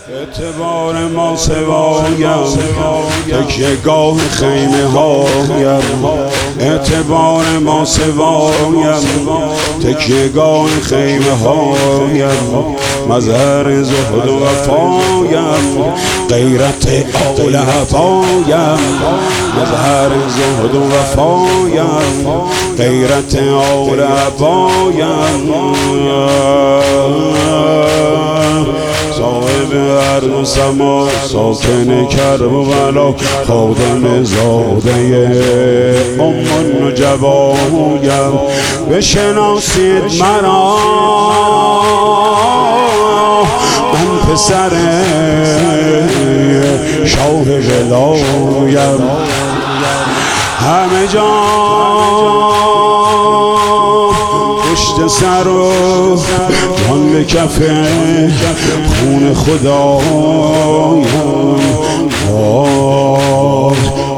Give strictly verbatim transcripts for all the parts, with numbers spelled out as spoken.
اعتبار ما سوایم تکیه گاه خیمه هایم، اعتبار ما سوایم تکیه گاه خیمه هایم، مظهر زهد و وفایم غیرت آل عبایم، مظهر زهد و وفایم غیرت آل عبایم، صاحب عرض و سما ساکن کرب و بلا، خادم زاده ام النجبایم، بشناسید مرا من پسر شاه قلایم، همه جا پشت سر و جان به کف خون خدایم، آه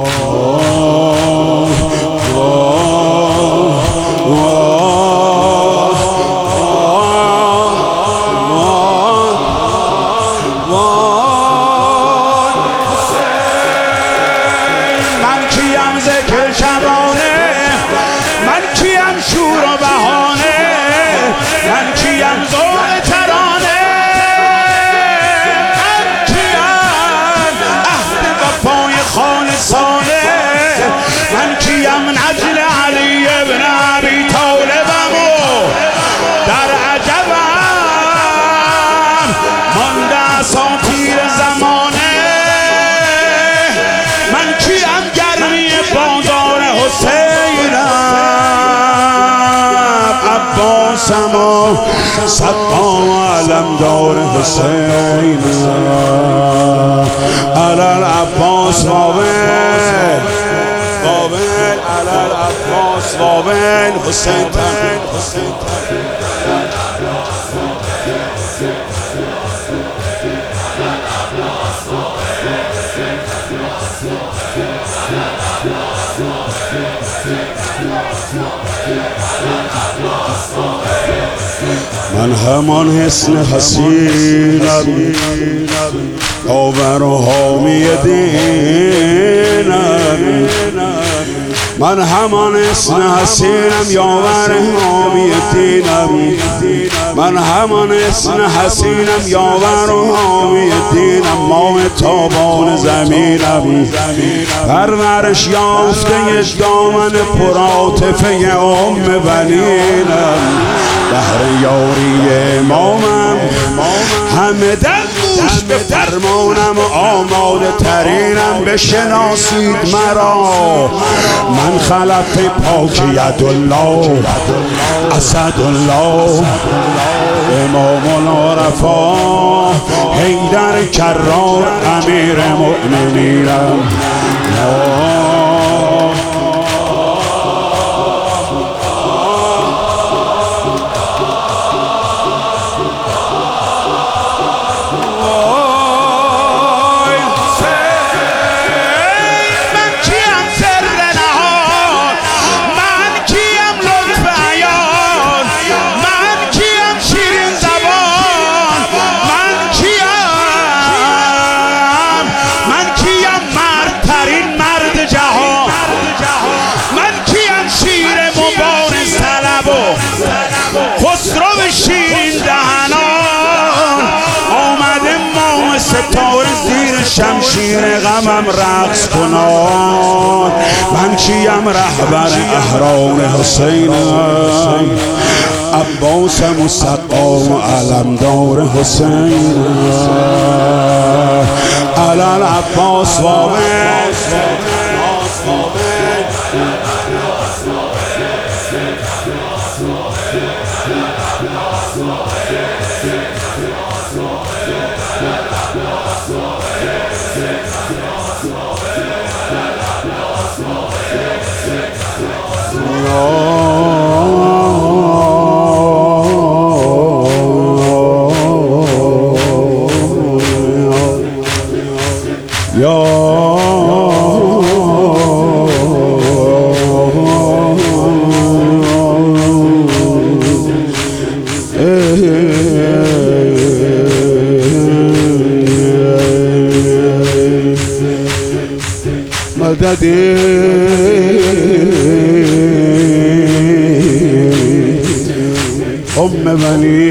شور و بهانه، من کیم ذوق ترانه، من کیم عهد وفای خالصانه، من کیم نجل علی ابن ابی طالبم و در عجبم مانده اساطیر زمانه، من کیم گرمی بازار حسینم، عباسم صدام علمدار حسین، علال عباس وابن وابن علال عباس وابن حسین تن من همان حسن حسینم داور و حامی دینم، من همان حسن حسینم یاور حامی دینم، من همان حسن حسینم یاور و حامی دینم، ماه تابان زمینم، پرورش یافته دامن پرعاطفه ام بنینم، بهر یاری امامم همه دل گوش به فرمانم و آماده ترینم، بشناسید مرا من خلف پاک یدالله اسدالله امام العرفا حیدر کرار امیر مؤمنینم. خسرو شیرین دهنان آمده ماه ستاره زیر شمشیر غمم رقص کنان، من کیم رهبر احرام حسینم، عباسم و سقام علمدار حسین، علال عباس وابن یا دادی ام ولی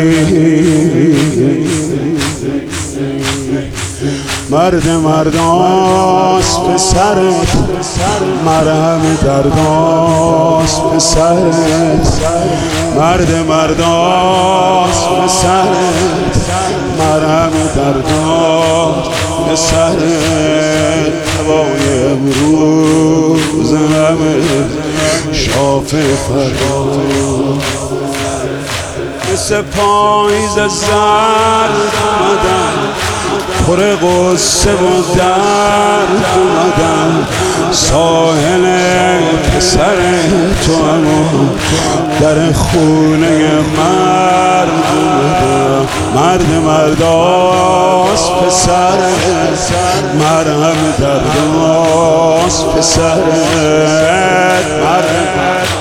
مرد مرداست پسرت مرهم درداست پسرت مرد مرداست پسرت مرهم درداست پسرت هوای امروز همه شاف فردا مثل پاییز زرد اومدم پر غصه و درد اومدم ساحل پسر تو اما در خونه مرد اومدم مرد مرداست پسر مرهم درداست پسر مرد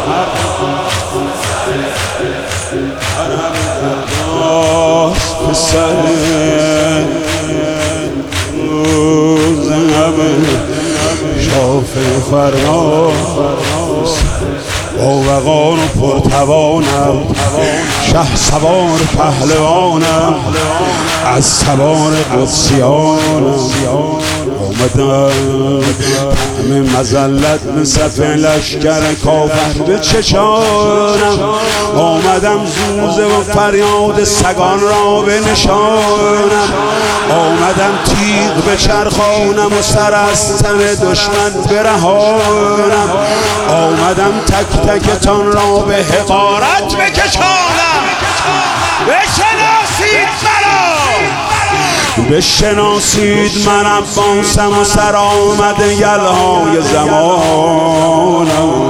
پسر شاف فردا با وقار و پرتوانم شه سوار پهلوانم از سوار قدسیانم آمدم همه مزلت به صف لشکر کافر به چشانم آمدم زوزه و فریاد سگان را به نشانم آمدم تیغ به چرخانم و سر از تن دشمن برهانم آمدم تک تکتان را به حقارت بکشانم بشناسید مرا بشناسید من عباسم و سر آمده یلهای زمانم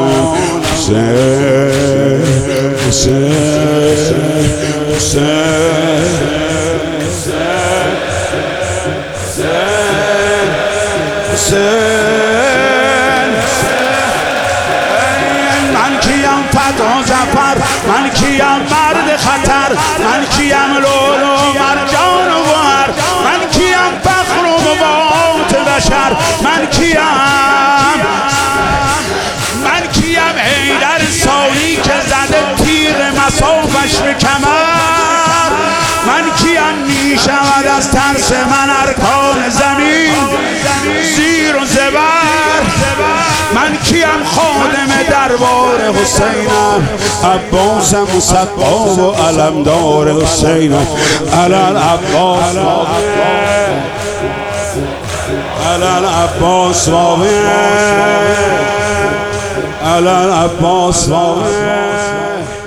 حسین حسین حسین من کیم فدا ظفر من کیم مرد خطر من کیم لولو مرجان و گوهر من کیم فخر و قوت بشر من کیم من کیم حیدر سالی که زده تیر مصافش به کمر من کیم میشود از ترس من ارکان زمین زیر و زبر من کیم خادم دربار حسینم عباس مصفا و علمدار حسینم علل عباس علل عباس واقع علل عباس واقع